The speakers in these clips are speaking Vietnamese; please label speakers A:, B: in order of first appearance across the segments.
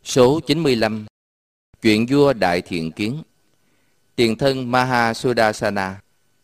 A: Số 95. Chuyện vua Đại Thiện Kiến. Tiền thân Mahasudarsana.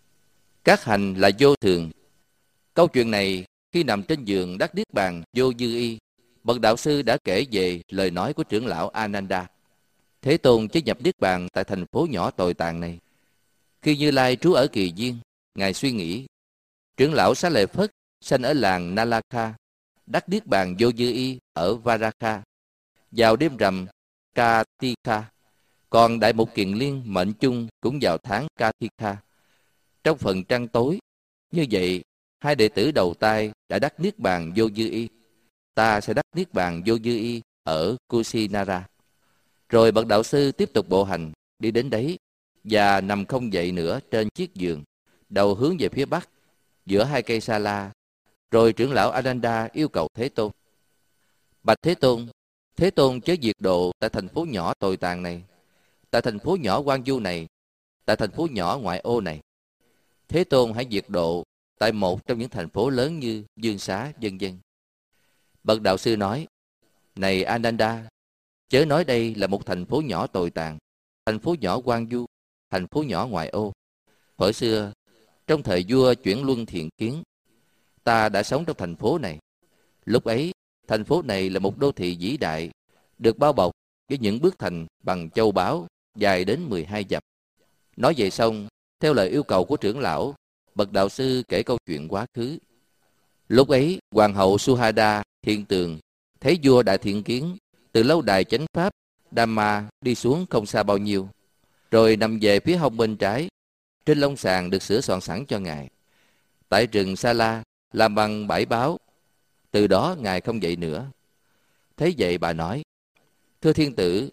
A: Các hành là vô thường. Câu chuyện này khi nằm trên giường đắc niết bàn vô dư y, bậc đạo sư đã kể về lời nói của trưởng lão Ananda. Thế Tôn chế nhập niết bàn tại thành phố nhỏ tồi tàn này. Khi Như Lai trú ở Kỳ Viên, ngài suy nghĩ, trưởng lão Xá Lợi Phất sanh ở làng Nalaka, đắc niết bàn vô dư y ở Varaka vào đêm rằm Kartika, còn Đại Mục Kiền Liên mệnh chung cũng vào tháng Kartika trong phần trăng tối. Như vậy, hai đệ tử đầu tai đã đắc niết bàn vô dư y. Ta sẽ đắc niết bàn vô dư y ở Kusinara. Rồi bậc đạo sư tiếp tục bộ hành đi đến đấy và nằm không dậy nữa trên chiếc giường, đầu hướng về phía bắc giữa hai cây sa la. Rồi trưởng lão Ananda yêu cầu Thế Tôn: Bạch Thế Tôn chớ diệt độ tại thành phố nhỏ tồi tàn này, tại thành phố nhỏ hoang vu này, tại thành phố nhỏ ngoại ô này. Thế Tôn hãy diệt độ tại một trong những thành phố lớn như Dương Xá, vân vân. Bậc đạo sư nói: Này Ananda, chớ nói đây là một thành phố nhỏ tồi tàn, thành phố nhỏ hoang vu, thành phố nhỏ ngoại ô. Thuở xưa, trong thời vua Chuyển Luân Thiện Kiến, ta đã sống trong thành phố này. Lúc ấy, thành phố này là một đô thị vĩ đại, được bao bọc với những bức thành bằng châu báu dài đến 12 dặm. Nói vậy xong, theo lời yêu cầu của trưởng lão, bậc đạo sư kể câu chuyện quá khứ. Lúc ấy, hoàng hậu Suhada Thiên Tường thấy vua Đại Thiện Kiến từ lâu đài chánh pháp Dhamma đi xuống không xa bao nhiêu, rồi nằm về phía hông bên trái, trên lông sàn được sửa soạn sẵn cho ngài. Tại rừng Sa La làm bằng bãi báo. Từ đó ngài không dậy nữa. Thế vậy bà nói: Thưa thiên tử,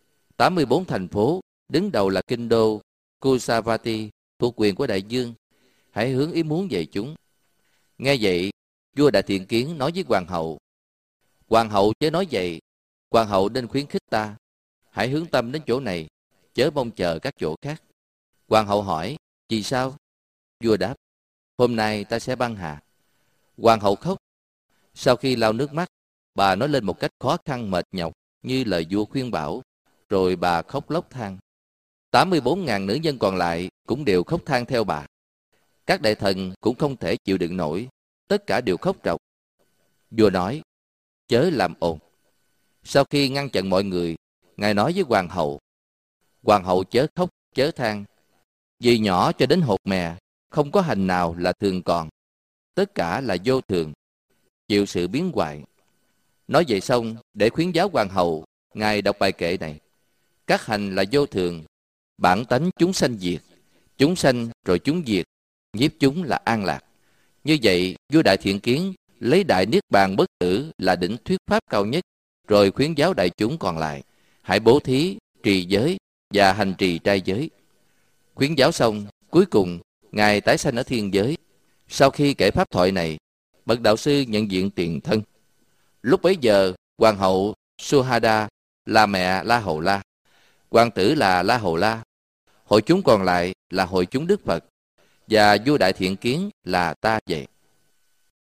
A: 84 thành phố, đứng đầu là kinh đô Kusavati thuộc quyền của đại dương, hãy hướng ý muốn về chúng. Nghe vậy, vua Đại Thiện Kiến nói với hoàng hậu: Hoàng hậu chớ nói vậy, hoàng hậu nên khuyến khích ta, hãy hướng tâm đến chỗ này, chớ mong chờ các chỗ khác. Hoàng hậu hỏi: Vì sao? Vua đáp: Hôm nay ta sẽ băng hà. Hoàng hậu khóc. Sau khi lau nước mắt, bà nói lên một cách khó khăn mệt nhọc như lời vua khuyên bảo, rồi bà khóc lóc than. 84.000 nữ nhân còn lại cũng đều khóc than theo bà. Các đại thần cũng không thể chịu đựng nổi, tất cả đều khóc ròng. Vua nói: Chớ làm ồn. Sau khi ngăn chặn mọi người, ngài nói với hoàng hậu: Hoàng hậu chớ khóc, chớ than, vì nhỏ cho đến hột mè, không có hành nào là thường còn, tất cả là vô thường, chịu sự biến hoại. Nói vậy xong, để khuyến giáo hoàng hậu, ngài đọc bài kệ này: Các hành là vô thường, bản tánh chúng sanh diệt, chúng sanh rồi chúng diệt, nhiếp chúng là an lạc. Như vậy, vua Đại Thiện Kiến lấy đại niết bàn bất tử là đỉnh thuyết pháp cao nhất, rồi khuyến giáo đại chúng còn lại: hãy bố thí, trì giới và hành trì trai giới. Khuyến giáo xong, cuối cùng ngài tái sanh ở thiên giới. Sau khi kể pháp thoại này, bậc đạo sư nhận diện tiền thân. Lúc bấy giờ, hoàng hậu Suhada là mẹ La Hầu La, hoàng tử là La Hầu La, hội chúng còn lại là hội chúng Đức Phật, và vua Đại Thiện Kiến là ta vậy.